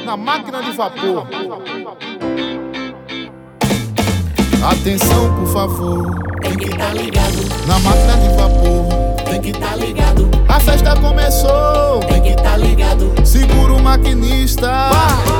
na máquina de vapor. Atenção, por favor, tem que tá ligado. na máquina de vapor. Tem que tá ligado. A festa começou, Tem que tá ligado. segura o maquinista.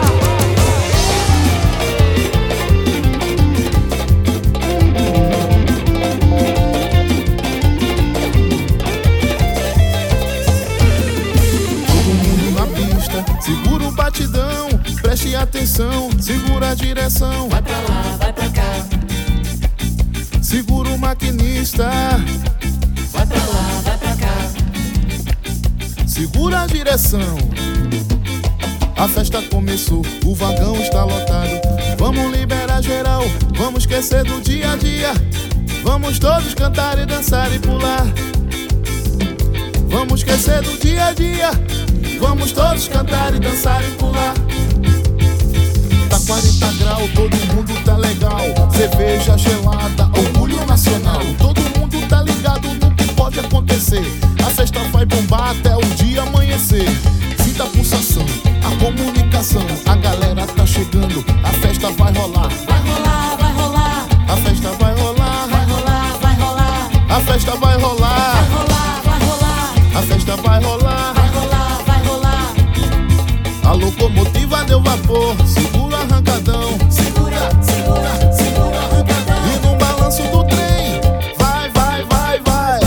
Todo mundo na pista, segura o batidão. Preste atenção, segura a direção. Vai pra lá, vai pra cá. Segura o maquinista. Vai pra lá, vai pra cá. Segura a direção. A festa começou, o vagão está lotado. Vamos liberar geral, vamos esquecer do dia a dia. Vamos todos cantar e dançar e pular. Vamos esquecer do dia a dia. Vamos todos cantar e dançar e pular. Tá 40 graus, todo mundo tá legal. Cerveja gelada, orgulho nacional. Todo mundo tá ligado no que pode acontecer. A festa vai bombar até o dia amanhecer. Sinta a pulsação, a comunicação. A galera tá chegando, a festa vai rolar. Vai rolar, vai rolar. A festa vai rolar. Vai rolar, vai rolar. A festa vai rolar. Vai rolar, vai rolar. A festa vai rolar. Vai rolar, vai rolar. A locomotiva deu vapor, segura o arrancadão. Segura, segura, segura o arrancadão. E no balanço do trem, vai, vai, vai, vai.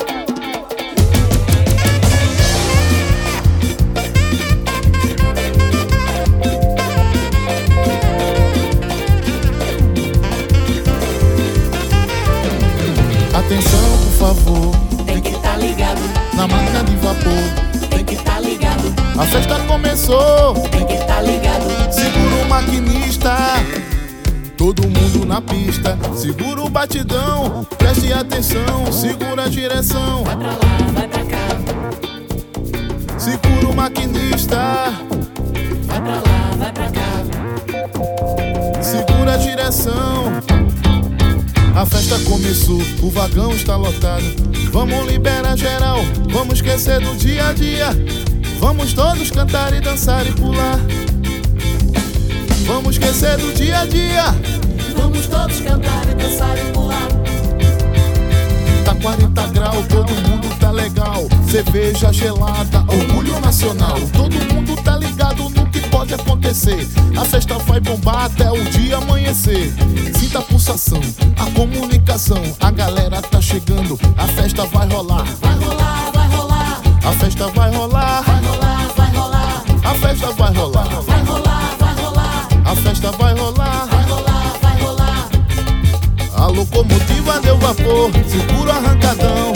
Atenção, por favor, Tem que tá ligado. na máquina de vapor. Tem que tá ligado. A festa começou, Tem que tá ligado. segura o maquinista. Todo mundo na pista, segura o batidão. Preste atenção, segura a direção. Vai pra lá, vai pra cá. Segura o maquinista. Vai pra lá, vai pra cá. Segura a direção. A festa começou, o vagão está lotado. Vamos liberar geral, vamos esquecer do dia a dia. Vamos todos cantar e dançar e pular. Vamos esquecer do dia a dia. Vamos todos cantar e dançar e pular. Tá 40 graus, todo mundo tá legal. Cerveja gelada, orgulho nacional. Todo mundo tá ligado no que pode acontecer. A festa vai bombar até o dia amanhecer. Sinta a pulsação, a comunicação. A galera tá chegando, a festa vai rolar. Vai rolar, vai rolar. A festa vai rolar. Vai rolar, vai rolar. A festa vai rolar. Vai rolar, vai rolar. A festa vai rolar. Vai rolar, vai rolar. A locomotiva deu vapor, segura o arrancadão.